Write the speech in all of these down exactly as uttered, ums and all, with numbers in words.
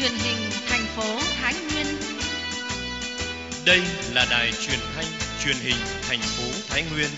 Truyền hình thành phố Thái Nguyên. Đây là đài truyền thanh truyền hình thành phố Thái Nguyên.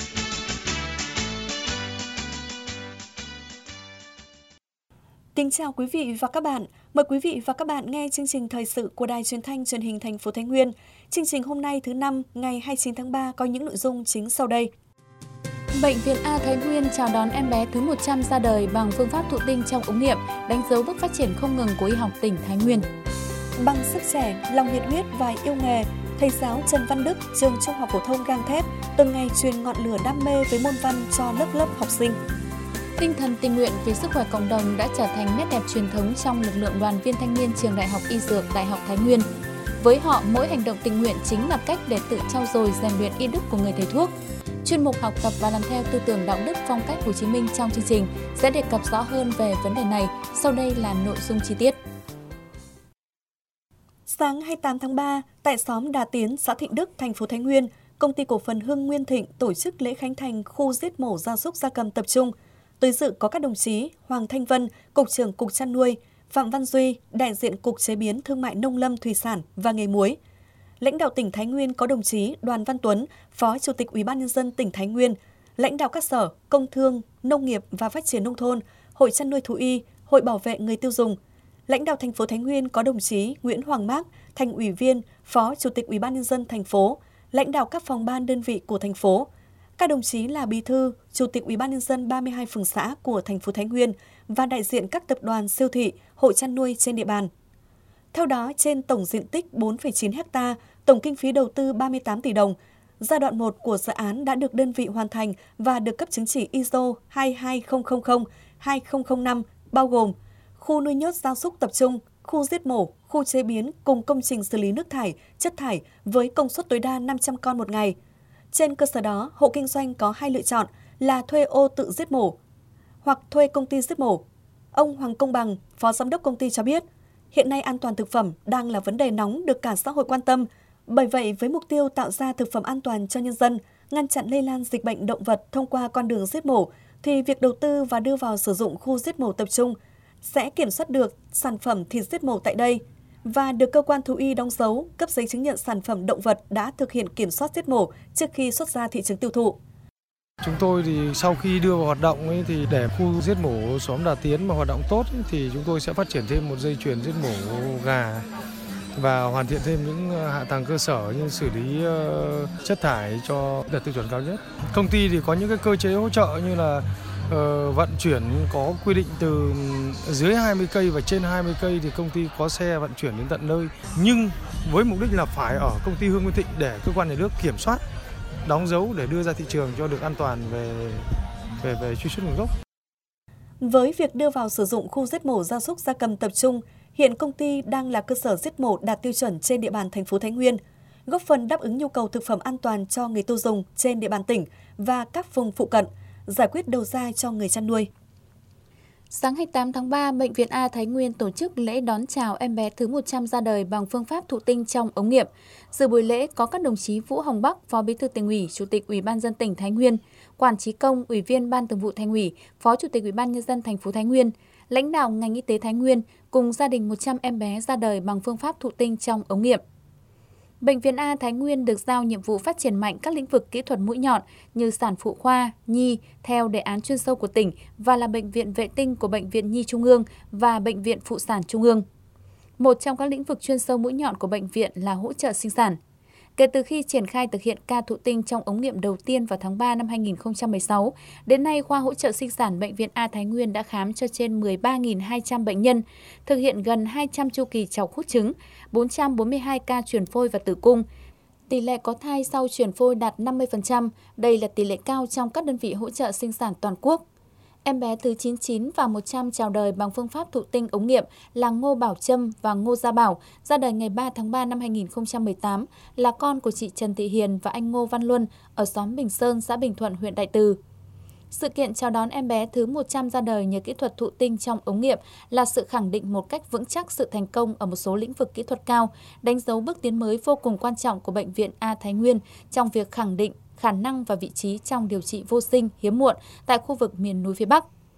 Kính chào quý vị và các bạn. Mời quý vị và các bạn nghe chương trình thời sự của đài truyền thanh truyền hình thành phố Thái Nguyên. Chương trình hôm nay thứ năm ngày hai mươi chín tháng ba có những nội dung chính sau đây. Bệnh viện A Thái Nguyên chào đón em bé thứ một trăm ra đời bằng phương pháp thụ tinh trong ống nghiệm, đánh dấu bước phát triển không ngừng của y học tỉnh Thái Nguyên. Bằng sức trẻ, lòng nhiệt huyết và yêu nghề, thầy giáo Trần Văn Đức, trường Trung học phổ thông Gang Thép, từng ngày truyền ngọn lửa đam mê với môn văn cho lớp lớp học sinh. Tinh thần tình nguyện vì sức khỏe cộng đồng đã trở thành nét đẹp truyền thống trong lực lượng đoàn viên thanh niên trường Đại học Y Dược Đại học Thái Nguyên. Với họ, mỗi hành động tình nguyện chính là cách để tự trau dồi rèn luyện y đức của người thầy thuốc. Chuyên mục học tập và làm theo tư tưởng đạo đức phong cách Hồ Chí Minh trong chương trình sẽ đề cập rõ hơn về vấn đề này. Sau đây là nội dung chi tiết. Sáng hai mươi tám tháng ba, tại xóm Đà Tiến, xã Thịnh Đức, thành phố Thái Nguyên, Công ty cổ phần Hưng Nguyên Thịnh tổ chức lễ khánh thành khu giết mổ gia súc gia cầm tập trung. Tới dự có các đồng chí Hoàng Thanh Vân, Cục trưởng Cục Chăn nuôi, Phạm Văn Duy, đại diện Cục Chế biến Thương mại Nông lâm Thủy sản và nghề muối. Lãnh đạo tỉnh Thái Nguyên có đồng chí Đoàn Văn Tuấn, Phó Chủ tịch Ủy ban nhân dân tỉnh Thái Nguyên, lãnh đạo các sở, công thương, nông nghiệp và phát triển nông thôn, Hội chăn nuôi thú y, Hội bảo vệ người tiêu dùng. Lãnh đạo thành phố Thái Nguyên có đồng chí Nguyễn Hoàng Mác, Thành ủy viên, Phó Chủ tịch Ủy ban nhân dân thành phố, lãnh đạo các phòng ban đơn vị của thành phố. Các đồng chí là Bí thư, Chủ tịch Ủy ban nhân dân ba mươi hai phường xã của thành phố Thái Nguyên và đại diện các tập đoàn siêu thị, hộ chăn nuôi trên địa bàn. Theo đó, trên tổng diện tích bốn phẩy chín héc ta, tổng kinh phí đầu tư ba mươi tám tỷ đồng, giai đoạn một của dự án đã được đơn vị hoàn thành và được cấp chứng chỉ i ét o hai hai không không không hai không không năm, bao gồm khu nuôi nhốt gia súc tập trung, khu giết mổ, khu chế biến cùng công trình xử lý nước thải, chất thải với công suất tối đa năm trăm con một ngày. Trên cơ sở đó, hộ kinh doanh có hai lựa chọn là thuê ô tự giết mổ hoặc thuê công ty giết mổ. Ông Hoàng Công Bằng, Phó Giám đốc công ty cho biết, hiện nay an toàn thực phẩm đang là vấn đề nóng được cả xã hội quan tâm. Bởi vậy, với mục tiêu tạo ra thực phẩm an toàn cho nhân dân, ngăn chặn lây lan dịch bệnh động vật thông qua con đường giết mổ, thì việc đầu tư và đưa vào sử dụng khu giết mổ tập trung sẽ kiểm soát được sản phẩm thịt giết mổ tại đây và được cơ quan thú y đóng dấu, cấp giấy chứng nhận sản phẩm động vật đã thực hiện kiểm soát giết mổ trước khi xuất ra thị trường tiêu thụ. Chúng tôi thì sau khi đưa vào hoạt động ấy, thì để khu giết mổ xóm Đà Tiến mà hoạt động tốt ấy, thì chúng tôi sẽ phát triển thêm một dây chuyền giết mổ gà và hoàn thiện thêm những hạ tầng cơ sở như xử lý uh, chất thải cho đạt tiêu chuẩn cao nhất. Công ty thì có những cái cơ chế hỗ trợ như là uh, vận chuyển có quy định từ dưới hai mươi cây và trên hai mươi cây thì công ty có xe vận chuyển đến tận nơi. Nhưng với mục đích là phải ở công ty Hưng Nguyên Thịnh để cơ quan nhà nước kiểm soát, đóng dấu để đưa ra thị trường cho được an toàn về về về truy xuất nguồn gốc. Với việc đưa vào sử dụng khu giết mổ gia súc gia cầm tập trung, hiện công ty đang là cơ sở giết mổ đạt tiêu chuẩn trên địa bàn thành phố Thái Nguyên, góp phần đáp ứng nhu cầu thực phẩm an toàn cho người tiêu dùng trên địa bàn tỉnh và các vùng phụ cận, giải quyết đầu ra cho người chăn nuôi. Sáng hai mươi tám tháng ba, Bệnh viện A Thái Nguyên tổ chức lễ đón chào em bé thứ một trăm ra đời bằng phương pháp thụ tinh trong ống nghiệm. Dự buổi lễ có các đồng chí Vũ Hồng Bắc, Phó Bí thư Tỉnh ủy, Chủ tịch Ủy ban nhân dân tỉnh Thái Nguyên, Quản Trí Công, Ủy viên Ban Thường vụ Thành ủy, Phó Chủ tịch Ủy ban nhân dân thành phố Thái Nguyên, lãnh đạo ngành y tế Thái Nguyên cùng gia đình một trăm em bé ra đời bằng phương pháp thụ tinh trong ống nghiệm. Bệnh viện A Thái Nguyên được giao nhiệm vụ phát triển mạnh các lĩnh vực kỹ thuật mũi nhọn như sản phụ khoa, nhi theo đề án chuyên sâu của tỉnh và là bệnh viện vệ tinh của Bệnh viện Nhi Trung ương và Bệnh viện Phụ sản Trung ương. Một trong các lĩnh vực chuyên sâu mũi nhọn của bệnh viện là hỗ trợ sinh sản. Kể từ khi triển khai thực hiện ca thụ tinh trong ống nghiệm đầu tiên vào tháng ba năm hai nghìn không trăm mười sáu, đến nay khoa hỗ trợ sinh sản Bệnh viện A Thái Nguyên đã khám cho trên mười ba nghìn hai trăm bệnh nhân, thực hiện gần hai trăm chu kỳ chọc hút trứng, bốn trăm bốn mươi hai ca truyền phôi và tử cung. Tỷ lệ có thai sau truyền phôi đạt năm mươi phần trăm, đây là tỷ lệ cao trong các đơn vị hỗ trợ sinh sản toàn quốc. Em bé thứ chín mươi chín và một trăm chào đời bằng phương pháp thụ tinh ống nghiệm là Ngô Bảo Trâm và Ngô Gia Bảo, ra đời ngày ba tháng ba năm hai nghìn không trăm mười tám, là con của chị Trần Thị Hiền và anh Ngô Văn Luân ở xóm Bình Sơn, xã Bình Thuận, huyện Đại Từ. Sự kiện chào đón em bé thứ một trăm ra đời nhờ kỹ thuật thụ tinh trong ống nghiệm là sự khẳng định một cách vững chắc sự thành công ở một số lĩnh vực kỹ thuật cao, đánh dấu bước tiến mới vô cùng quan trọng của Bệnh viện A Thái Nguyên trong việc khẳng định khả năng và vị trí trong điều trị vô sinh hiếm muộn tại khu vực miền núi phía Bắc.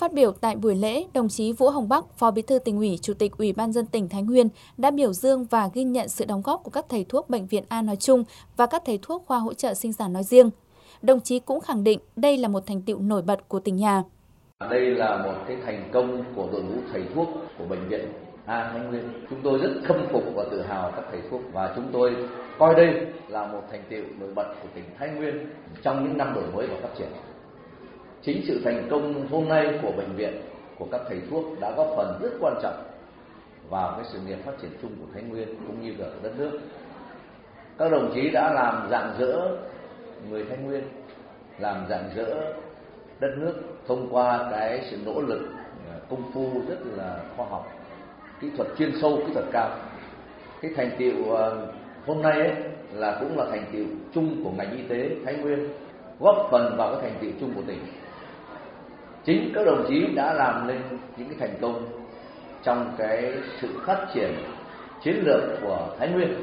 Phát biểu tại buổi lễ, đồng chí Vũ Hồng Bắc, Phó Bí thư Tỉnh ủy, Chủ tịch Ủy ban nhân dân tỉnh Thái Nguyên đã biểu dương và ghi nhận sự đóng góp của các thầy thuốc Bệnh viện A nói chung và các thầy thuốc khoa hỗ trợ sinh sản nói riêng. Đồng chí cũng khẳng định đây là một thành tựu nổi bật của tỉnh nhà. Đây là một cái thành công của đội ngũ thầy thuốc của Bệnh viện A Thái Nguyên. Chúng tôi rất khâm phục và tự hào các thầy thuốc và chúng tôi coi đây là một thành tựu nổi bật của tỉnh Thái Nguyên trong những năm đổi mới và phát triển. Chính sự thành công hôm nay của bệnh viện, của các thầy thuốc đã góp phần rất quan trọng vào cái sự nghiệp phát triển chung của Thái Nguyên cũng như của đất nước. Các đồng chí đã làm rạng rỡ người Thái Nguyên, làm rạng rỡ đất nước thông qua cái sự nỗ lực công phu rất là khoa học, kỹ thuật chuyên sâu, kỹ thuật cao. Cái thành tựu hôm nay ấy là cũng là thành tựu chung của ngành y tế Thái Nguyên, góp phần vào cái thành tựu chung của tỉnh. Chính các đồng chí đã làm nên những cái thành công trong cái sự phát triển chiến lược của Thái Nguyên.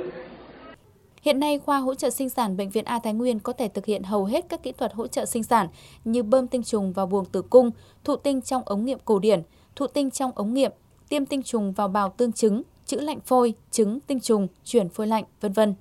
Hiện nay, khoa hỗ trợ sinh sản Bệnh viện A Thái Nguyên có thể thực hiện hầu hết các kỹ thuật hỗ trợ sinh sản như bơm tinh trùng vào buồng tử cung, thụ tinh trong ống nghiệm cổ điển, thụ tinh trong ống nghiệm, tiêm tinh trùng vào bào tương trứng, trữ lạnh phôi, trứng tinh trùng, chuyển phôi lạnh, vân vân.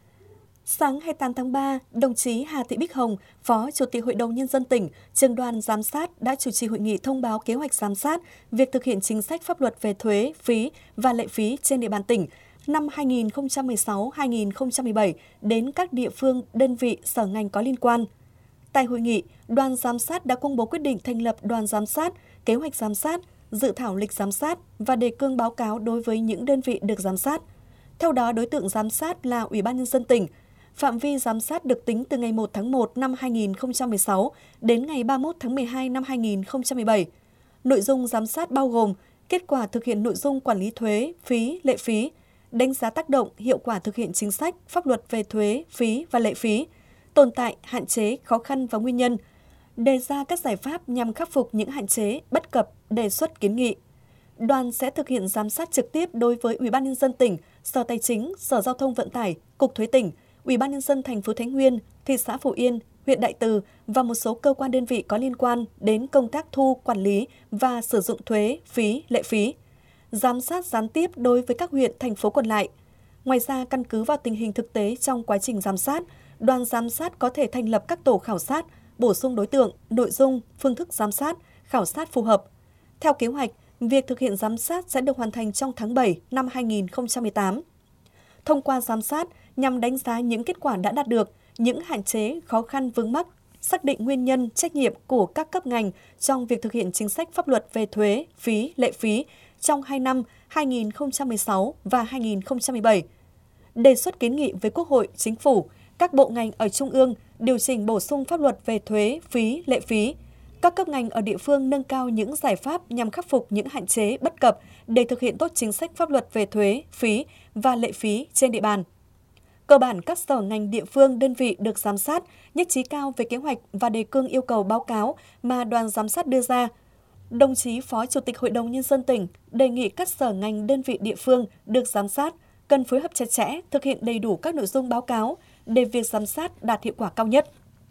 Sáng hai mươi tám tháng ba, đồng chí Hà Thị Bích Hồng, Phó Chủ tịch Hội đồng Nhân dân tỉnh, Trưởng đoàn Giám sát đã chủ trì hội nghị thông báo kế hoạch giám sát việc thực hiện chính sách pháp luật về thuế, phí và lệ phí trên địa bàn tỉnh năm hai nghìn không trăm mười sáu đến hai nghìn không trăm mười bảy đến các địa phương, đơn vị, sở ngành có liên quan. Tại hội nghị, đoàn giám sát đã công bố quyết định thành lập đoàn giám sát, kế hoạch giám sát, dự thảo lịch giám sát và đề cương báo cáo đối với những đơn vị được giám sát. Theo đó, đối tượng giám sát là Ủy ban Nhân dân tỉnh. Phạm vi giám sát được tính từ ngày một tháng một năm hai nghìn không trăm mười sáu đến ngày ba mươi mốt tháng mười hai năm hai nghìn không trăm mười bảy. Nội dung giám sát bao gồm kết quả thực hiện nội dung quản lý thuế, phí, lệ phí, đánh giá tác động, hiệu quả thực hiện chính sách, pháp luật về thuế, phí và lệ phí, tồn tại, hạn chế, khó khăn và nguyên nhân, đề ra các giải pháp nhằm khắc phục những hạn chế, bất cập, đề xuất kiến nghị. Đoàn sẽ thực hiện giám sát trực tiếp đối với Ủy ban Nhân dân tỉnh, Sở Tài chính, Sở Giao thông Vận tải, Cục Thuế tỉnh, Ủy ban Nhân dân thành phố Thái Nguyên, thị xã Phổ Yên, huyện Đại Từ và một số cơ quan đơn vị có liên quan đến công tác thu, quản lý và sử dụng thuế, phí, lệ phí. Giám sát gián tiếp đối với các huyện, thành phố còn lại. Ngoài ra, căn cứ vào tình hình thực tế trong quá trình giám sát, đoàn giám sát có thể thành lập các tổ khảo sát, bổ sung đối tượng, nội dung, phương thức giám sát, khảo sát phù hợp. Theo kế hoạch, việc thực hiện giám sát sẽ được hoàn thành trong tháng bảy năm hai nghìn không trăm mười tám. Thông qua giám sát nhằm đánh giá những kết quả đã đạt được, những hạn chế, khó khăn vướng mắc, xác định nguyên nhân, trách nhiệm của các cấp ngành trong việc thực hiện chính sách pháp luật về thuế, phí, lệ phí trong hai năm hai nghìn không trăm mười sáu và hai nghìn không trăm mười bảy. Đề xuất kiến nghị với Quốc hội, Chính phủ, các bộ ngành ở Trung ương điều chỉnh bổ sung pháp luật về thuế, phí, lệ phí. Các cấp ngành ở địa phương nâng cao những giải pháp nhằm khắc phục những hạn chế, bất cập để thực hiện tốt chính sách pháp luật về thuế, phí và lệ phí trên địa bàn. Cơ bản, các sở ngành địa phương, đơn vị được giám sát nhất trí cao về kế hoạch và đề cương yêu cầu báo cáo mà đoàn giám sát đưa ra. Đồng chí Phó Chủ tịch Hội đồng Nhân dân tỉnh đề nghị các sở ngành, đơn vị địa phương được giám sát cần phối hợp chặt chẽ, thực hiện đầy đủ các nội dung báo cáo để việc giám sát đạt hiệu quả cao nhất.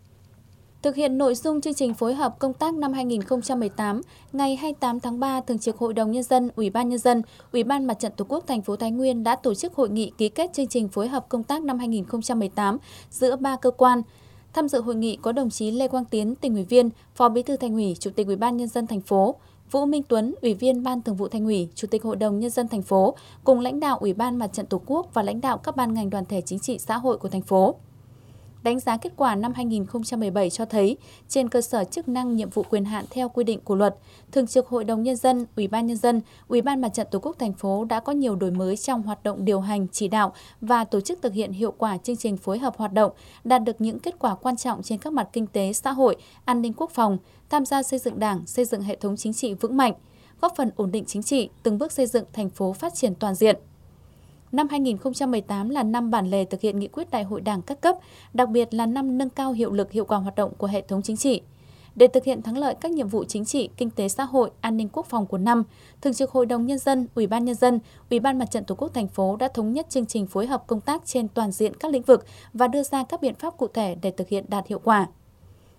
Thực hiện nội dung chương trình phối hợp công tác năm hai nghìn không trăm mười tám, ngày hai mươi tám tháng ba, Thường trực Hội đồng Nhân dân, Ủy ban Nhân dân, Ủy ban Mặt trận Tổ quốc thành phố Thái Nguyên đã tổ chức hội nghị ký kết chương trình phối hợp công tác năm hai nghìn không trăm mười tám giữa ba cơ quan. Tham dự hội nghị có đồng chí Lê Quang Tiến, Tỉnh ủy viên, Phó Bí thư Thành ủy, Chủ tịch Ủy ban Nhân dân thành phố, Vũ Minh Tuấn, Ủy viên Ban Thường vụ Thành ủy, Chủ tịch Hội đồng Nhân dân thành phố, cùng lãnh đạo Ủy ban Mặt trận Tổ quốc và lãnh đạo các ban ngành đoàn thể chính trị xã hội của thành phố. Đánh giá kết quả năm hai nghìn không trăm mười bảy cho thấy, trên cơ sở chức năng nhiệm vụ quyền hạn theo quy định của luật, Thường trực Hội đồng Nhân dân, Ủy ban Nhân dân, Ủy ban Mặt trận Tổ quốc thành phố đã có nhiều đổi mới trong hoạt động điều hành, chỉ đạo và tổ chức thực hiện hiệu quả chương trình phối hợp hoạt động, đạt được những kết quả quan trọng trên các mặt kinh tế, xã hội, an ninh quốc phòng, tham gia xây dựng Đảng, xây dựng hệ thống chính trị vững mạnh, góp phần ổn định chính trị, từng bước xây dựng thành phố phát triển toàn diện. Năm hai nghìn không trăm mười tám là năm bản lề thực hiện nghị quyết Đại hội Đảng các cấp, đặc biệt là năm nâng cao hiệu lực hiệu quả hoạt động của hệ thống chính trị. Để thực hiện thắng lợi các nhiệm vụ chính trị, kinh tế xã hội, an ninh quốc phòng của năm, Thường trực Hội đồng Nhân dân, Ủy ban Nhân dân, Ủy ban Mặt trận Tổ quốc thành phố đã thống nhất chương trình phối hợp công tác trên toàn diện các lĩnh vực và đưa ra các biện pháp cụ thể để thực hiện đạt hiệu quả.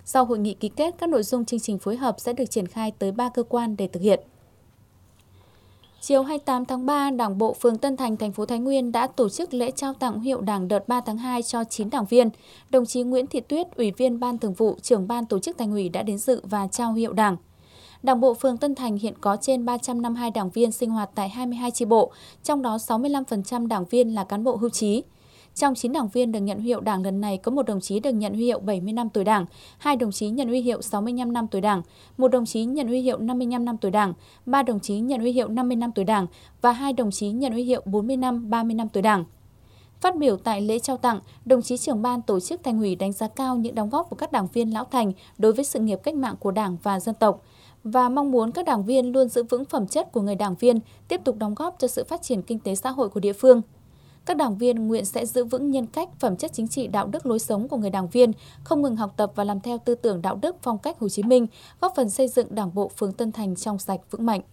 Sau hội nghị ký kết, các nội dung chương trình phối hợp sẽ được triển khai tới ba cơ quan để thực hiện. Chiều hai mươi tám tháng ba, Đảng bộ phường Tân Thành, thành phố Thái Nguyên đã tổ chức lễ trao tặng huy hiệu Đảng đợt ba tháng hai cho chín đảng viên. Đồng chí Nguyễn Thị Tuyết, Ủy viên Ban Thường vụ, Trưởng ban Tổ chức Thành ủy đã đến dự và trao huy hiệu Đảng. Đảng bộ phường Tân Thành hiện có trên ba trăm năm mươi hai đảng viên sinh hoạt tại hai mươi hai chi bộ, trong đó sáu mươi lăm phần trăm đảng viên là cán bộ hưu trí. Trong chín đảng viên được nhận huy hiệu Đảng lần này có một đồng chí được nhận huy hiệu bảy mươi năm tuổi Đảng, hai đồng chí nhận huy hiệu sáu mươi lăm năm tuổi Đảng, một đồng chí nhận huy hiệu năm mươi lăm năm tuổi Đảng, ba đồng chí nhận huy hiệu năm mươi năm tuổi Đảng và hai đồng chí nhận huy hiệu bốn mươi năm, ba mươi năm tuổi Đảng. Phát biểu tại lễ trao tặng, đồng chí Trưởng ban Tổ chức Thành ủy đánh giá cao những đóng góp của các đảng viên lão thành đối với sự nghiệp cách mạng của Đảng và dân tộc và mong muốn các đảng viên luôn giữ vững phẩm chất của người đảng viên, tiếp tục đóng góp cho sự phát triển kinh tế xã hội của địa phương. Các đảng viên nguyện sẽ giữ vững nhân cách, phẩm chất chính trị, đạo đức lối sống của người đảng viên, không ngừng học tập và làm theo tư tưởng đạo đức phong cách Hồ Chí Minh, góp phần xây dựng Đảng bộ phường Tân Thành trong sạch vững mạnh.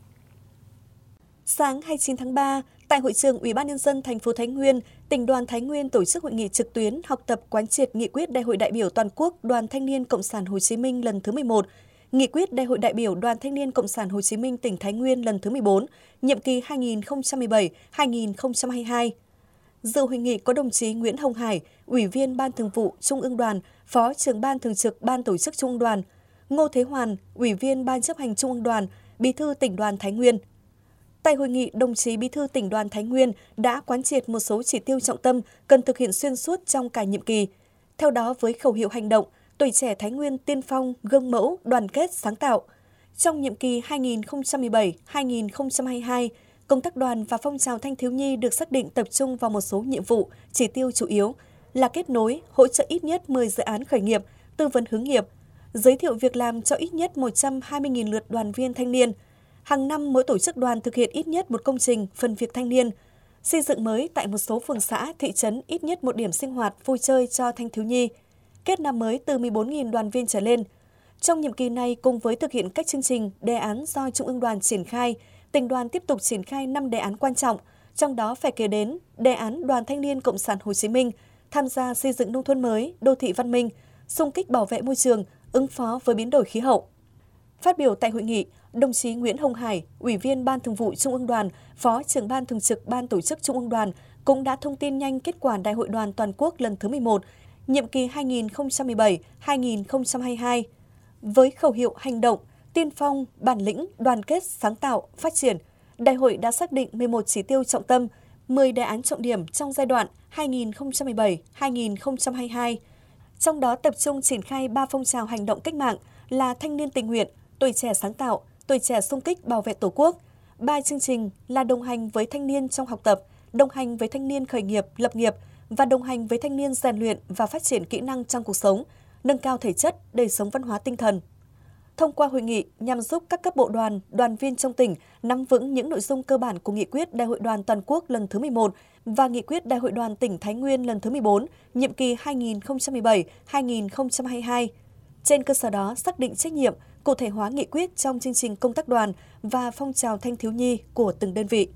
Sáng hai mươi chín tháng ba, tại hội trường Ủy ban nhân dân thành phố Thái Nguyên, Tỉnh đoàn Thái Nguyên tổ chức hội nghị trực tuyến học tập quán triệt nghị quyết Đại hội đại biểu toàn quốc Đoàn Thanh niên Cộng sản Hồ Chí Minh lần thứ mười một, nghị quyết Đại hội đại biểu Đoàn Thanh niên Cộng sản Hồ Chí Minh tỉnh Thái Nguyên lần thứ mười bốn, nhiệm kỳ hai nghìn không trăm mười bảy đến hai nghìn không trăm hai mươi hai. Dự hội nghị có đồng chí Nguyễn Hồng Hải, Ủy viên Ban Thường vụ Trung ương Đoàn, Phó Trưởng ban Thường trực Ban Tổ chức Trung ương Đoàn, Ngô Thế Hoàn, Ủy viên Ban Chấp hành Trung ương Đoàn, Bí thư Tỉnh đoàn Thái Nguyên. Tại hội nghị, đồng chí Bí thư Tỉnh đoàn Thái Nguyên đã quán triệt một số chỉ tiêu trọng tâm cần thực hiện xuyên suốt trong cả nhiệm kỳ. Theo đó, với khẩu hiệu hành động, tuổi trẻ Thái Nguyên tiên phong, gương mẫu, đoàn kết, sáng tạo. Trong nhiệm kỳ hai nghìn không trăm mười bảy đến hai nghìn không trăm hai mươi hai, công tác đoàn và phong trào thanh thiếu nhi được xác định tập trung vào một số nhiệm vụ, chỉ tiêu chủ yếu là kết nối, hỗ trợ ít nhất mười dự án khởi nghiệp, tư vấn hướng nghiệp, giới thiệu việc làm cho ít nhất một trăm hai mươi nghìn lượt đoàn viên thanh niên. Hàng năm, mỗi tổ chức đoàn thực hiện ít nhất một công trình phần việc thanh niên, xây dựng mới tại một số phường xã, thị trấn ít nhất một điểm sinh hoạt, vui chơi cho thanh thiếu nhi, kết nạp mới từ mười bốn nghìn đoàn viên trở lên. Trong nhiệm kỳ này, cùng với thực hiện các chương trình, đề án do Trung ương đoàn triển khai, Tỉnh đoàn tiếp tục triển khai năm đề án quan trọng, trong đó phải kể đến đề án Đoàn Thanh niên Cộng sản Hồ Chí Minh tham gia xây dựng nông thôn mới, đô thị văn minh, xung kích bảo vệ môi trường, ứng phó với biến đổi khí hậu. Phát biểu tại hội nghị, đồng chí Nguyễn Hồng Hải, Ủy viên Ban Thường vụ Trung ương Đoàn, Phó Trưởng ban Thường trực Ban Tổ chức Trung ương Đoàn cũng đã thông tin nhanh kết quả Đại hội đoàn toàn quốc lần thứ mười một, nhiệm kỳ hai nghìn không trăm mười bảy đến hai nghìn không trăm hai mươi hai. Với khẩu hiệu hành động, tiên phong, bản lĩnh, đoàn kết, sáng tạo, phát triển, Đại hội đã xác định mười một chỉ tiêu trọng tâm, mười đề án trọng điểm trong giai đoạn hai nghìn không trăm mười bảy đến hai nghìn không trăm hai mươi hai. Trong đó tập trung triển khai ba phong trào hành động cách mạng là thanh niên tình nguyện, tuổi trẻ sáng tạo, tuổi trẻ xung kích bảo vệ Tổ quốc. Ba chương trình là đồng hành với thanh niên trong học tập, đồng hành với thanh niên khởi nghiệp, lập nghiệp và đồng hành với thanh niên rèn luyện và phát triển kỹ năng trong cuộc sống, nâng cao thể chất, đời sống văn hóa tinh thần. Thông qua hội nghị nhằm giúp các cấp bộ đoàn, đoàn viên trong tỉnh nắm vững những nội dung cơ bản của nghị quyết Đại hội đoàn toàn quốc lần thứ mười một và nghị quyết Đại hội đoàn tỉnh Thái Nguyên lần thứ mười bốn, nhiệm kỳ hai nghìn không trăm mười bảy đến hai nghìn không trăm hai mươi hai. Trên cơ sở đó, xác định trách nhiệm, cụ thể hóa nghị quyết trong chương trình công tác đoàn và phong trào thanh thiếu nhi của từng đơn vị.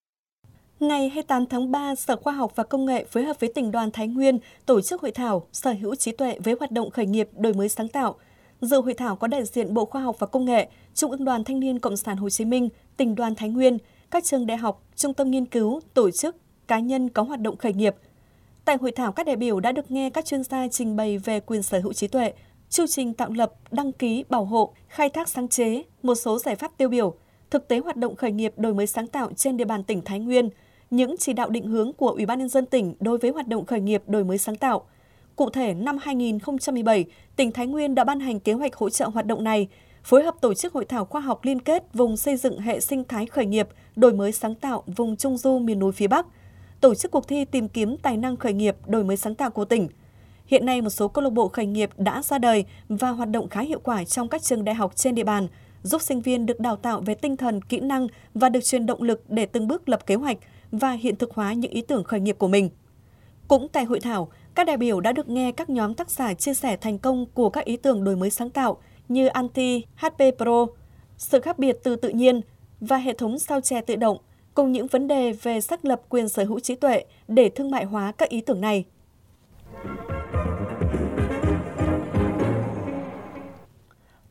Ngày hai mươi tám tháng ba, Sở Khoa học và Công nghệ phối hợp với Tỉnh đoàn Thái Nguyên tổ chức hội thảo Sở hữu trí tuệ với hoạt động khởi nghiệp đổi mới sáng tạo. Dự hội thảo có đại diện Bộ Khoa học và Công nghệ, Trung ương Đoàn Thanh niên Cộng sản Hồ Chí Minh, Tỉnh đoàn Thái Nguyên, các trường đại học, trung tâm nghiên cứu, tổ chức, cá nhân có hoạt động khởi nghiệp. Tại hội thảo, các đại biểu đã được nghe các chuyên gia trình bày về quyền sở hữu trí tuệ, chu trình tạo lập, đăng ký, bảo hộ, khai thác sáng chế, một số giải pháp tiêu biểu, thực tế hoạt động khởi nghiệp đổi mới sáng tạo trên địa bàn tỉnh Thái Nguyên, những chỉ đạo định hướng của Ủy ban nhân dân tỉnh đối với hoạt động khởi nghiệp đổi mới sáng tạo. Cụ thể, năm hai nghìn không trăm mười bảy, tỉnh Thái Nguyên đã ban hành kế hoạch hỗ trợ hoạt động này, phối hợp tổ chức hội thảo khoa học liên kết vùng xây dựng hệ sinh thái khởi nghiệp, đổi mới sáng tạo vùng Trung Du miền núi phía Bắc, tổ chức cuộc thi tìm kiếm tài năng khởi nghiệp, đổi mới sáng tạo của tỉnh. Hiện nay, một số câu lạc bộ khởi nghiệp đã ra đời và hoạt động khá hiệu quả trong các trường đại học trên địa bàn, giúp sinh viên được đào tạo về tinh thần, kỹ năng và được truyền động lực để từng bước lập kế hoạch và hiện thực hóa những ý tưởng khởi nghiệp của mình. Cũng tại hội thảo, các đại biểu đã được nghe các nhóm tác giả chia sẻ thành công của các ý tưởng đổi mới sáng tạo như Anti, hát pê Pro, sự khác biệt từ tự nhiên và hệ thống sao chè tự động, cùng những vấn đề về xác lập quyền sở hữu trí tuệ để thương mại hóa các ý tưởng này.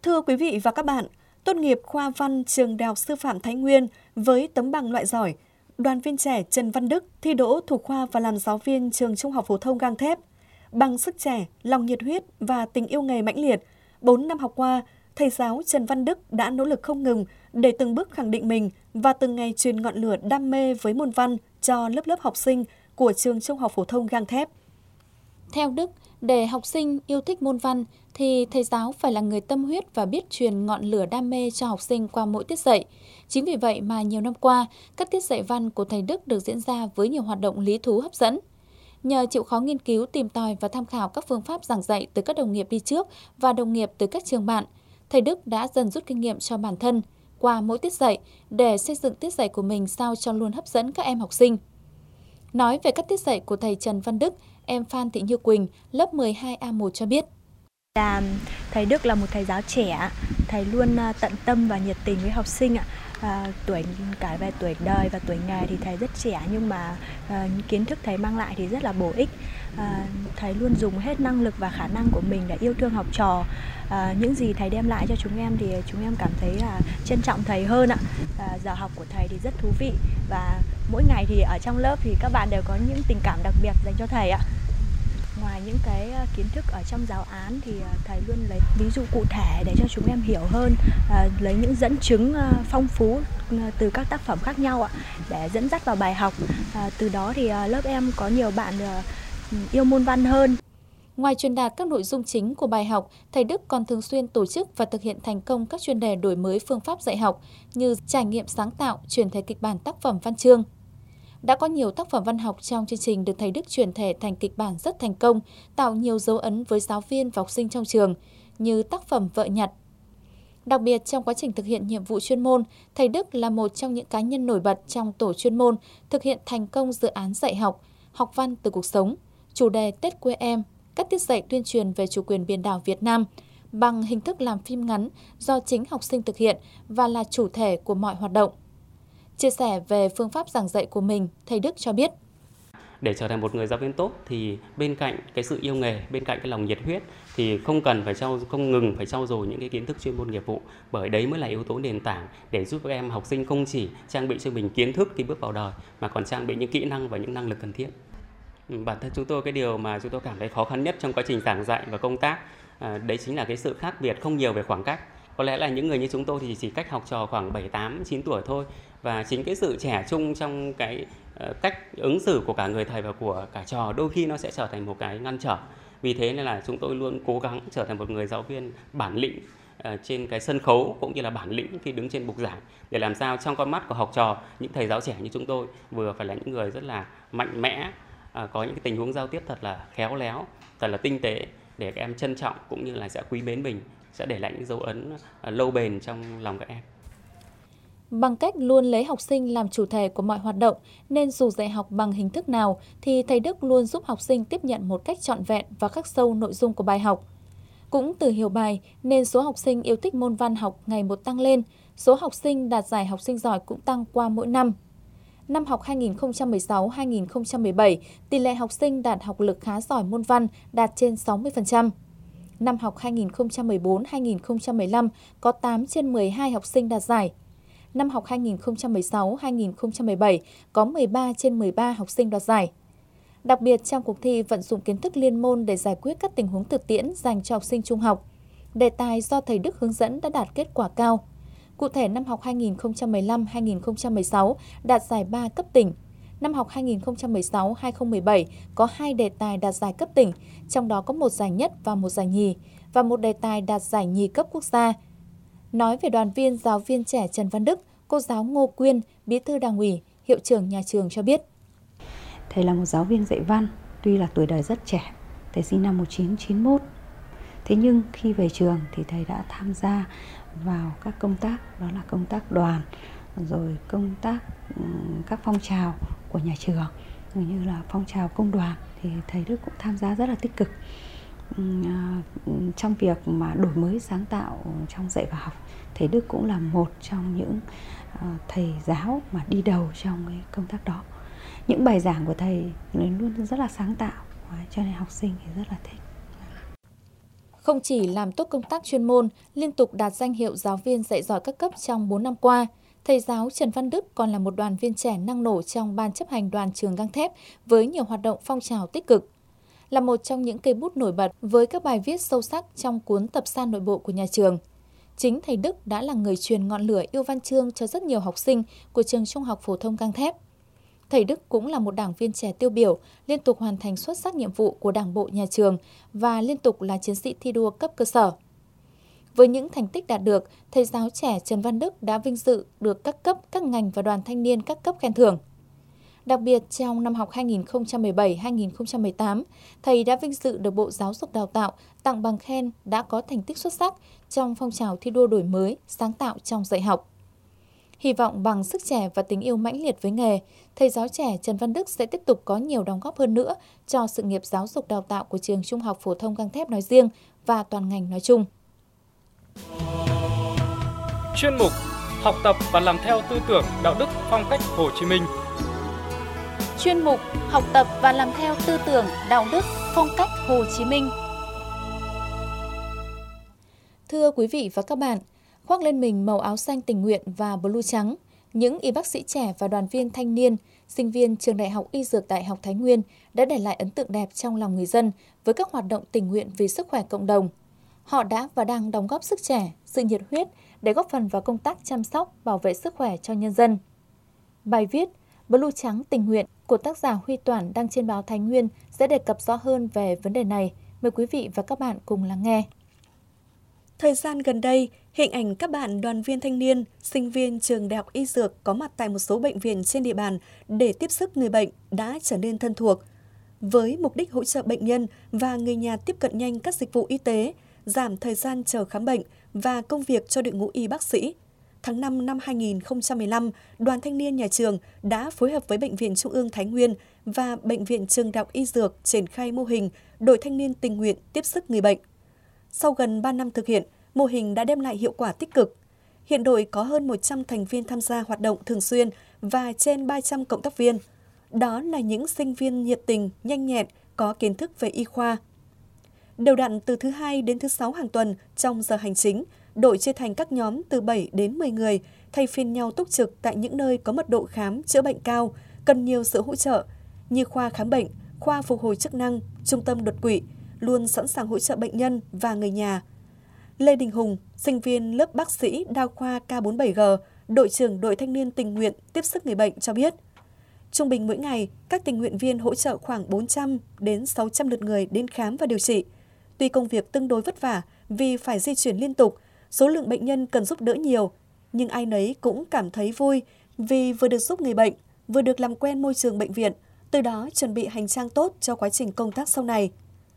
Thưa quý vị và các bạn, tốt nghiệp khoa văn trường Đại học Sư phạm Thái Nguyên với tấm bằng loại giỏi, đoàn viên trẻ Trần Văn Đức thi đỗ thủ khoa và làm giáo viên trường Trung học phổ thông Gang Thép. Bằng sức trẻ, lòng nhiệt huyết và tình yêu nghề mãnh liệt, bốn năm học qua, thầy giáo Trần Văn Đức đã nỗ lực không ngừng để từng bước khẳng định mình và từng ngày truyền ngọn lửa đam mê với môn văn cho lớp lớp học sinh của trường Trung học phổ thông Gang Thép. Theo Đức, để học sinh yêu thích môn văn thì thầy giáo phải là người tâm huyết và biết truyền ngọn lửa đam mê cho học sinh qua mỗi tiết dạy. Chính vì vậy mà nhiều năm qua, các tiết dạy văn của thầy Đức được diễn ra với nhiều hoạt động lý thú hấp dẫn. Nhờ chịu khó nghiên cứu, tìm tòi và tham khảo các phương pháp giảng dạy từ các đồng nghiệp đi trước và đồng nghiệp từ các trường bạn, thầy Đức đã dần rút kinh nghiệm cho bản thân qua mỗi tiết dạy để xây dựng tiết dạy của mình sao cho luôn hấp dẫn các em học sinh. Nói về các tiết dạy của thầy Trần Văn Đức, em Phan Thị Như Quỳnh, lớp mười hai A một cho biết. Là thầy Đức là một thầy giáo trẻ, thầy luôn tận tâm và nhiệt tình với học sinh ạ. À, tuổi cả về tuổi đời và tuổi nghề thì thầy rất trẻ, nhưng mà à, kiến thức thầy mang lại thì rất là bổ ích. À, thầy luôn dùng hết năng lực và khả năng của mình để yêu thương học trò. À, những gì thầy đem lại cho chúng em thì chúng em cảm thấy là trân trọng thầy hơn ạ. À, giờ học của thầy thì rất thú vị và mỗi ngày thì ở trong lớp thì các bạn đều có những tình cảm đặc biệt dành cho thầy ạ. Ngoài những cái kiến thức ở trong giáo án thì thầy luôn lấy ví dụ cụ thể để cho chúng em hiểu hơn, lấy những dẫn chứng phong phú từ các tác phẩm khác nhau ạ để dẫn dắt vào bài học. Từ đó thì lớp em có nhiều bạn yêu môn văn hơn. Ngoài truyền đạt các nội dung chính của bài học, thầy Đức còn thường xuyên tổ chức và thực hiện thành công các chuyên đề đổi mới phương pháp dạy học như trải nghiệm sáng tạo, chuyển thể kịch bản tác phẩm văn chương. Đã có nhiều tác phẩm văn học trong chương trình được thầy Đức chuyển thể thành kịch bản rất thành công, tạo nhiều dấu ấn với giáo viên và học sinh trong trường, như tác phẩm Vợ Nhặt. Đặc biệt trong quá trình thực hiện nhiệm vụ chuyên môn, thầy Đức là một trong những cá nhân nổi bật trong tổ chuyên môn thực hiện thành công dự án dạy học, học văn từ cuộc sống, chủ đề Tết quê em, các tiết dạy tuyên truyền về chủ quyền biển đảo Việt Nam, bằng hình thức làm phim ngắn do chính học sinh thực hiện và là chủ thể của mọi hoạt động. Chia sẻ về phương pháp giảng dạy của mình, thầy Đức cho biết. Để trở thành một người giáo viên tốt thì bên cạnh cái sự yêu nghề, bên cạnh cái lòng nhiệt huyết thì không cần phải trau không ngừng phải trau dồi những cái kiến thức chuyên môn nghiệp vụ, bởi đấy mới là yếu tố nền tảng để giúp các em học sinh không chỉ trang bị cho mình kiến thức khi bước vào đời mà còn trang bị những kỹ năng và những năng lực cần thiết. Bản thân chúng tôi cái điều mà chúng tôi cảm thấy khó khăn nhất trong quá trình giảng dạy và công tác à, đấy chính là cái sự khác biệt không nhiều về khoảng cách. Có lẽ là những người như chúng tôi thì chỉ cách học trò khoảng bảy, tám, chín tuổi thôi. Và chính cái sự trẻ trung trong cái uh, cách ứng xử của cả người thầy và của cả trò đôi khi nó sẽ trở thành một cái ngăn trở. Vì thế nên là chúng tôi luôn cố gắng trở thành một người giáo viên bản lĩnh uh, trên cái sân khấu cũng như là bản lĩnh khi đứng trên bục giảng, để làm sao trong con mắt của học trò, những thầy giáo trẻ như chúng tôi vừa phải là những người rất là mạnh mẽ, uh, có những cái tình huống giao tiếp thật là khéo léo, thật là tinh tế để các em trân trọng cũng như là sẽ quý mến mình, sẽ để lại những dấu ấn uh, lâu bền trong lòng các em. Bằng cách luôn lấy học sinh làm chủ thể của mọi hoạt động, nên dù dạy học bằng hình thức nào thì thầy Đức luôn giúp học sinh tiếp nhận một cách trọn vẹn và khắc sâu nội dung của bài học. Cũng từ hiểu bài nên số học sinh yêu thích môn văn học ngày một tăng lên, số học sinh đạt giải học sinh giỏi cũng tăng qua mỗi năm. Năm học hai nghìn không trăm mười sáu hai nghìn không trăm mười bảy, tỷ lệ học sinh đạt học lực khá giỏi môn văn đạt trên sáu mươi phần trăm. Năm học hai nghìn không trăm mười bốn hai nghìn không trăm mười lăm có tám trên mười hai học sinh đạt giải. Năm học hai nghìn không trăm mười sáu hai nghìn không trăm mười bảy có mười ba trên mười ba học sinh đoạt giải. Đặc biệt trong cuộc thi vận dụng kiến thức liên môn để giải quyết các tình huống thực tiễn dành cho học sinh trung học, đề tài do thầy Đức hướng dẫn đã đạt kết quả cao. Cụ thể năm học hai nghìn không trăm mười lăm hai nghìn không trăm mười sáu đạt giải ba cấp tỉnh. Năm học hai nghìn không trăm mười sáu hai nghìn không trăm mười bảy có hai đề tài đạt giải cấp tỉnh, trong đó có một giải nhất và một giải nhì, và một đề tài đạt giải nhì cấp quốc gia. Nói về đoàn viên giáo viên trẻ Trần Văn Đức, cô giáo Ngô Quyên, bí thư Đảng ủy, hiệu trưởng nhà trường cho biết. Thầy là một giáo viên dạy văn, tuy là tuổi đời rất trẻ, thầy sinh năm một nghìn chín trăm chín mươi mốt. Thế nhưng khi về trường thì thầy đã tham gia vào các công tác, đó là công tác đoàn, rồi công tác các phong trào của nhà trường, như là phong trào công đoàn thì thầy Đức cũng tham gia rất là tích cực trong việc mà đổi mới sáng tạo trong dạy và học. Thầy Đức cũng là một trong những thầy giáo mà đi đầu trong cái công tác đó. Những bài giảng của thầy luôn rất là sáng tạo, cho nên học sinh thì rất là thích. Không chỉ làm tốt công tác chuyên môn, liên tục đạt danh hiệu giáo viên dạy giỏi các cấp trong bốn năm qua, thầy giáo Trần Văn Đức còn là một đoàn viên trẻ năng nổ trong ban chấp hành đoàn trường gang thép với nhiều hoạt động phong trào tích cực. Là một trong những cây bút nổi bật với các bài viết sâu sắc trong cuốn tập san nội bộ của nhà trường. Chính thầy Đức đã là người truyền ngọn lửa yêu văn chương cho rất nhiều học sinh của trường Trung học phổ thông gang thép. Thầy Đức cũng là một đảng viên trẻ tiêu biểu, liên tục hoàn thành xuất sắc nhiệm vụ của Đảng bộ nhà trường và liên tục là chiến sĩ thi đua cấp cơ sở. Với những thành tích đạt được, thầy giáo trẻ Trần Văn Đức đã vinh dự được các cấp, các ngành và đoàn thanh niên các cấp khen thưởng. Đặc biệt, trong năm học hai nghìn không trăm mười bảy hai nghìn không trăm mười tám, thầy đã vinh dự được Bộ Giáo dục Đào tạo tặng bằng khen đã có thành tích xuất sắc trong phong trào thi đua đổi mới, sáng tạo trong dạy học. Hy vọng bằng sức trẻ và tình yêu mãnh liệt với nghề, thầy giáo trẻ Trần Văn Đức sẽ tiếp tục có nhiều đóng góp hơn nữa cho sự nghiệp giáo dục đào tạo của trường Trung học phổ thông gang thép nói riêng và toàn ngành nói chung. Chuyên mục Học tập và làm theo tư tưởng đạo đức phong cách Hồ Chí Minh. Chuyên mục Học tập và làm theo tư tưởng đạo đức phong cách Hồ Chí Minh. Thưa quý vị và các bạn, khoác lên mình màu áo xanh tình nguyện và blue trắng, những y bác sĩ trẻ và đoàn viên thanh niên, sinh viên trường Đại học Y Dược Đại học Thái Nguyên đã để lại ấn tượng đẹp trong lòng người dân với các hoạt động tình nguyện vì sức khỏe cộng đồng. Họ đã và đang đóng góp sức trẻ, sự nhiệt huyết để góp phần vào công tác chăm sóc, bảo vệ sức khỏe cho nhân dân. Bài viết Blue trắng tình nguyện của tác giả Huy Toản đăng trên báo Thái Nguyên sẽ đề cập rõ hơn về vấn đề này. Mời quý vị và các bạn cùng lắng nghe. Thời gian gần đây, hình ảnh các bạn đoàn viên thanh niên, sinh viên trường Đại học Y Dược có mặt tại một số bệnh viện trên địa bàn để tiếp sức người bệnh đã trở nên thân thuộc. Với mục đích hỗ trợ bệnh nhân và người nhà tiếp cận nhanh các dịch vụ y tế, giảm thời gian chờ khám bệnh và công việc cho đội ngũ y bác sĩ. Tháng năm năm hai nghìn không trăm mười lăm, Đoàn Thanh niên Nhà trường đã phối hợp với Bệnh viện Trung ương Thái Nguyên và Bệnh viện Trường Đại học Y Dược triển khai mô hình đội thanh niên tình nguyện tiếp sức người bệnh. Sau gần ba năm thực hiện, mô hình đã đem lại hiệu quả tích cực. Hiện đội có hơn một trăm thành viên tham gia hoạt động thường xuyên và trên ba trăm cộng tác viên. Đó là những sinh viên nhiệt tình, nhanh nhẹn, có kiến thức về y khoa. Đều đặn từ thứ hai đến thứ sáu hàng tuần trong giờ hành chính, đội chia thành các nhóm từ bảy đến mười người, thay phiên nhau túc trực tại những nơi có mật độ khám chữa bệnh cao, cần nhiều sự hỗ trợ, như khoa khám bệnh, khoa phục hồi chức năng, trung tâm đột quỵ, luôn sẵn sàng hỗ trợ bệnh nhân và người nhà. Lê Đình Hùng, sinh viên lớp bác sĩ đa khoa K bốn mươi bảy G, đội trưởng đội thanh niên tình nguyện tiếp sức người bệnh cho biết, trung bình mỗi ngày, các tình nguyện viên hỗ trợ khoảng bốn trăm đến sáu trăm lượt người đến khám và điều trị. Tuy công việc tương đối vất vả vì phải di chuyển liên tục, số lượng bệnh nhân cần giúp đỡ nhiều, nhưng ai nấy cũng cảm thấy vui vì vừa được giúp người bệnh, vừa được làm quen môi trường bệnh viện, từ đó chuẩn bị hành trang tốt cho quá trình công tác sau này.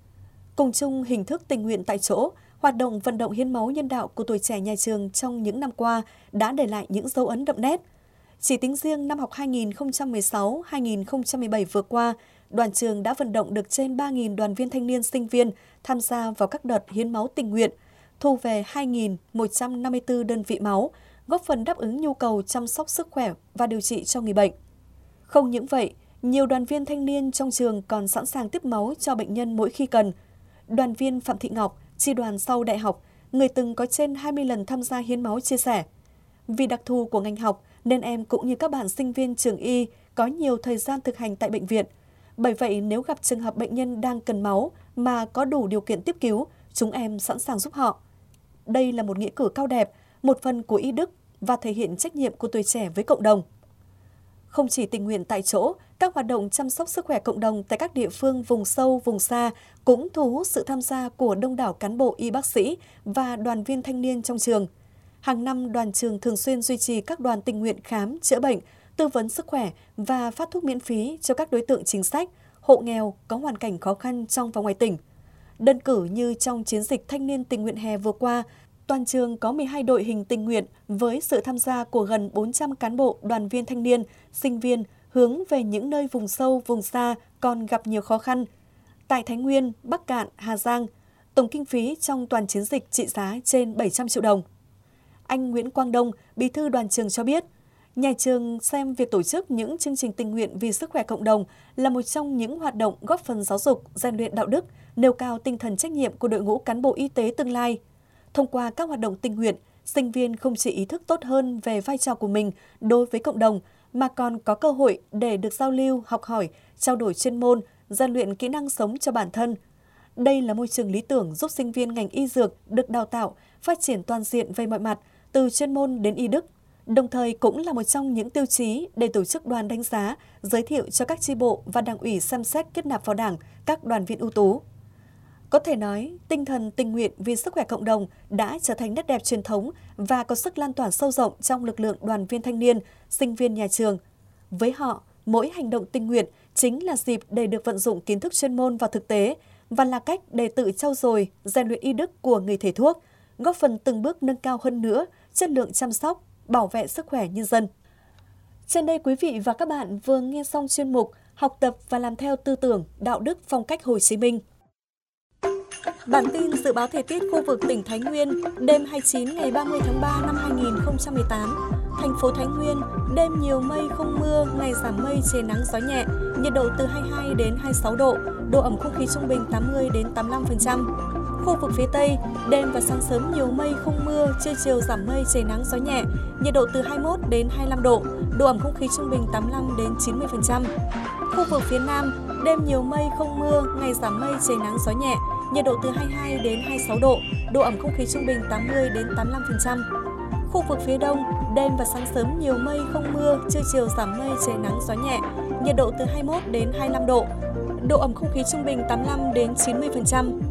Cùng chung hình thức tình nguyện tại chỗ, hoạt động vận động hiến máu nhân đạo của tuổi trẻ nhà trường trong những năm qua đã để lại những dấu ấn đậm nét. Chỉ tính riêng năm học hai nghìn không trăm mười sáu hai nghìn không trăm mười bảy vừa qua, đoàn trường đã vận động được trên ba nghìn đoàn viên thanh niên sinh viên tham gia vào các đợt hiến máu tình nguyện, thu về hai nghìn một trăm năm mươi tư đơn vị máu, góp phần đáp ứng nhu cầu chăm sóc sức khỏe và điều trị cho người bệnh. Không những vậy, nhiều đoàn viên thanh niên trong trường còn sẵn sàng tiếp máu cho bệnh nhân mỗi khi cần. Đoàn viên Phạm Thị Ngọc, chi đoàn sau đại học, người từng có trên hai mươi lần tham gia hiến máu chia sẻ. Vì đặc thù của ngành học nên em cũng như các bạn sinh viên trường y có nhiều thời gian thực hành tại bệnh viện. Bởi vậy nếu gặp trường hợp bệnh nhân đang cần máu mà có đủ điều kiện tiếp cứu, chúng em sẵn sàng giúp họ. Đây là một nghĩa cử cao đẹp, một phần của y đức và thể hiện trách nhiệm của tuổi trẻ với cộng đồng. Không chỉ tình nguyện tại chỗ, các hoạt động chăm sóc sức khỏe cộng đồng tại các địa phương vùng sâu, vùng xa cũng thu hút sự tham gia của đông đảo cán bộ y bác sĩ và đoàn viên thanh niên trong trường. Hàng năm, đoàn trường thường xuyên duy trì các đoàn tình nguyện khám, chữa bệnh, tư vấn sức khỏe và phát thuốc miễn phí cho các đối tượng chính sách, hộ nghèo có hoàn cảnh khó khăn trong và ngoài tỉnh. Đơn cử như trong chiến dịch thanh niên tình nguyện hè vừa qua, toàn trường có mười hai đội hình tình nguyện với sự tham gia của gần bốn trăm cán bộ, đoàn viên thanh niên, sinh viên hướng về những nơi vùng sâu, vùng xa còn gặp nhiều khó khăn. Tại Thái Nguyên, Bắc Kạn, Hà Giang, tổng kinh phí trong toàn chiến dịch trị giá trên bảy trăm triệu đồng. Anh Nguyễn Quang Đông, bí thư đoàn trường cho biết, Nhà trường xem việc tổ chức những chương trình tình nguyện vì sức khỏe cộng đồng là một trong những hoạt động góp phần giáo dục, rèn luyện đạo đức, nêu cao tinh thần trách nhiệm của đội ngũ cán bộ y tế tương lai. Thông qua các hoạt động tình nguyện, sinh viên không chỉ ý thức tốt hơn về vai trò của mình đối với cộng đồng, mà còn có cơ hội để được giao lưu, học hỏi, trao đổi chuyên môn, rèn luyện kỹ năng sống cho bản thân. Đây là môi trường lý tưởng giúp sinh viên ngành y dược được đào tạo, phát triển toàn diện về mọi mặt, từ chuyên môn đến y đức. Đồng thời cũng là một trong những tiêu chí để tổ chức đoàn đánh giá, giới thiệu cho các chi bộ và đảng ủy xem xét kết nạp vào Đảng các đoàn viên ưu tú. Có thể nói, tinh thần tình nguyện vì sức khỏe cộng đồng đã trở thành nét đẹp truyền thống và có sức lan tỏa sâu rộng trong lực lượng đoàn viên thanh niên, sinh viên nhà trường. Với họ, mỗi hành động tình nguyện chính là dịp để được vận dụng kiến thức chuyên môn vào thực tế và là cách để tự trau dồi, rèn luyện y đức của người thầy thuốc, góp phần từng bước nâng cao hơn nữa chất lượng chăm sóc, bảo vệ sức khỏe nhân dân. Trên đây quý vị và các bạn vừa nghe xong chuyên mục Học tập và làm theo tư tưởng, đạo đức, phong cách Hồ Chí Minh. Bản tin dự báo thời tiết khu vực tỉnh Thái Nguyên đêm hai mươi chín ngày ba mươi tháng ba năm hai nghìn không trăm mười tám. Thành phố Thái Nguyên, đêm nhiều mây không mưa, ngày giảm mây trời nắng gió nhẹ, nhiệt độ từ hai mươi hai đến hai mươi sáu độ, độ ẩm không khí trung bình tám mươi đến tám mươi lăm phần trăm. Khu vực phía Tây, đêm và sáng sớm nhiều mây không mưa, trưa chiều giảm mây trời nắng gió nhẹ, nhiệt độ từ hai mươi mốt đến hai mươi lăm độ, độ ẩm không khí trung bình tám mươi lăm đến chín mươi phần trăm. Khu vực phía Nam, đêm nhiều mây không mưa, ngày giảm mây trời nắng gió nhẹ, nhiệt độ từ hai mươi hai đến hai mươi sáu độ, độ ẩm không khí trung bình tám mươi đến tám mươi lăm phần trăm. Khu vực phía Đông, đêm và sáng sớm nhiều mây không mưa, trưa chiều giảm mây trời nắng gió nhẹ, nhiệt độ từ hai mươi mốt đến hai mươi lăm độ, độ ẩm không khí trung bình tám mươi lăm đến chín mươi phần trăm.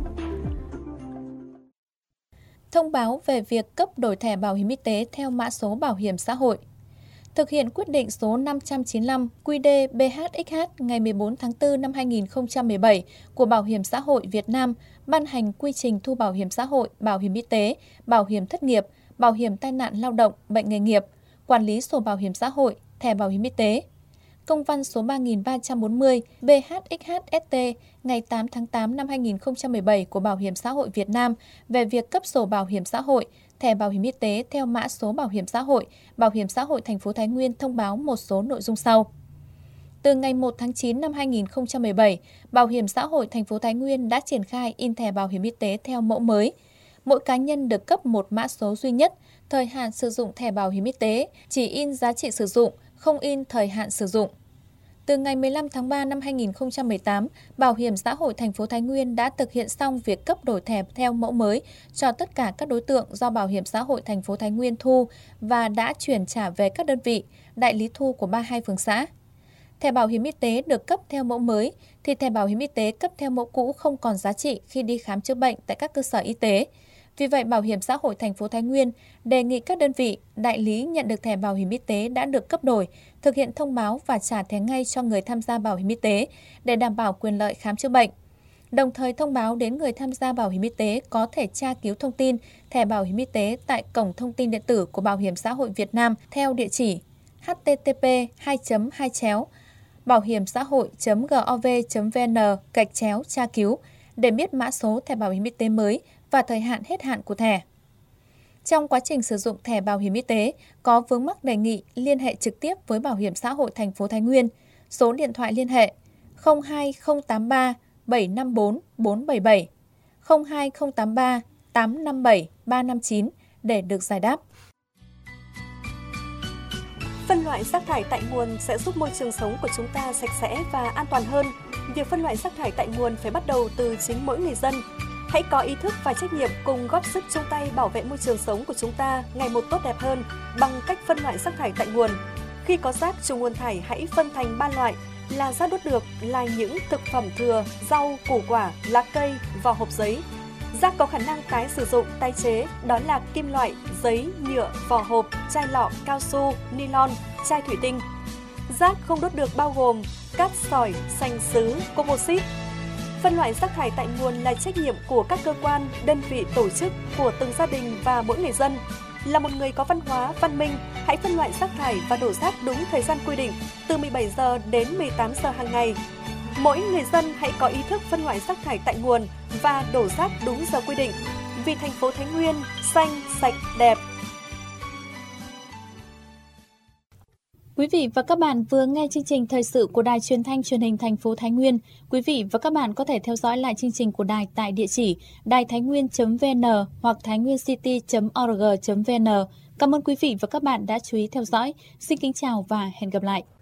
Thông báo về việc cấp đổi thẻ bảo hiểm y tế theo mã số bảo hiểm xã hội. Thực hiện quyết định số năm trăm chín mươi lăm Q D B H X H ngày mười bốn tháng tư năm hai nghìn không trăm mười bảy của Bảo hiểm xã hội Việt Nam ban hành quy trình thu bảo hiểm xã hội, bảo hiểm y tế, bảo hiểm thất nghiệp, bảo hiểm tai nạn lao động, bệnh nghề nghiệp, quản lý sổ bảo hiểm xã hội, thẻ bảo hiểm y tế. Công văn số ba nghìn ba trăm bốn mươi B H X H S T ngày tám tháng tám năm hai nghìn không trăm mười bảy của Bảo hiểm xã hội Việt Nam về việc cấp sổ bảo hiểm xã hội, thẻ bảo hiểm y tế theo mã số bảo hiểm xã hội, Bảo hiểm xã hội thành phố Thái Nguyên thông báo một số nội dung sau. Từ ngày một tháng chín năm hai nghìn không trăm mười bảy, Bảo hiểm xã hội thành phố Thái Nguyên đã triển khai in thẻ bảo hiểm y tế theo mẫu mới. Mỗi cá nhân được cấp một mã số duy nhất, thời hạn sử dụng thẻ bảo hiểm y tế chỉ in giá trị sử dụng, không in thời hạn sử dụng. Từ ngày mười lăm tháng ba năm hai nghìn không trăm mười tám, Bảo hiểm xã hội thành phố Thái Nguyên đã thực hiện xong việc cấp đổi thẻ theo mẫu mới cho tất cả các đối tượng do Bảo hiểm xã hội thành phố Thái Nguyên thu và đã chuyển trả về các đơn vị, đại lý thu của ba mươi hai phường xã. Thẻ bảo hiểm y tế được cấp theo mẫu mới thì thẻ bảo hiểm y tế cấp theo mẫu cũ không còn giá trị khi đi khám chữa bệnh tại các cơ sở y tế. Vì vậy, Bảo hiểm xã hội thành phố Thái Nguyên đề nghị các đơn vị, đại lý nhận được thẻ bảo hiểm y tế đã được cấp đổi, thực hiện thông báo và trả thẻ ngay cho người tham gia bảo hiểm y tế để đảm bảo quyền lợi khám chữa bệnh. Đồng thời thông báo đến người tham gia bảo hiểm y tế có thể tra cứu thông tin thẻ bảo hiểm y tế tại cổng thông tin điện tử của Bảo hiểm xã hội Việt Nam theo địa chỉ h t t p hai chấm hai chéo bảo hiểm xã hội chấm gov chấm vn gạch chéo tra cứu để biết mã số thẻ bảo hiểm y tế mới và thời hạn hết hạn của thẻ. Trong quá trình sử dụng thẻ bảo hiểm y tế, có vướng mắc đề nghị liên hệ trực tiếp với Bảo hiểm xã hội thành phố Thái Nguyên. Số điện thoại liên hệ không hai không tám ba bảy năm bốn bốn bảy bảy, không hai không tám ba tám năm bảy ba năm chín để được giải đáp. Phân loại rác thải tại nguồn sẽ giúp môi trường sống của chúng ta sạch sẽ và an toàn hơn. Việc phân loại rác thải tại nguồn phải bắt đầu từ chính mỗi người dân. Hãy có ý thức và trách nhiệm cùng góp sức chung tay bảo vệ môi trường sống của chúng ta ngày một tốt đẹp hơn bằng cách phân loại rác thải tại nguồn. Khi có rác chủ nguồn thải hãy phân thành ba loại là rác đốt được là những thực phẩm thừa, rau, củ quả, lá cây, vỏ hộp giấy. Rác có khả năng tái sử dụng, tái chế đó là kim loại, giấy, nhựa, vỏ hộp, chai lọ, cao su, nylon, chai thủy tinh. Rác không đốt được bao gồm cát sỏi, sành sứ, composite. Phân loại rác thải tại nguồn là trách nhiệm của các cơ quan, đơn vị, tổ chức, của từng gia đình và mỗi người dân. Là một người có văn hóa, văn minh, hãy phân loại rác thải và đổ rác đúng thời gian quy định, từ mười bảy giờ đến mười tám giờ hàng ngày. Mỗi người dân hãy có ý thức phân loại rác thải tại nguồn và đổ rác đúng giờ quy định. Vì thành phố Thái Nguyên xanh, sạch, đẹp. Quý vị và các bạn vừa nghe chương trình thời sự của Đài Truyền thanh Truyền hình thành phố Thái Nguyên. Quý vị và các bạn có thể theo dõi lại chương trình của đài tại địa chỉ đài thái nguyên chấm vê en hoặc thái nguyên city chấm org chấm vê en. Cảm ơn quý vị và các bạn đã chú ý theo dõi. Xin kính chào và hẹn gặp lại.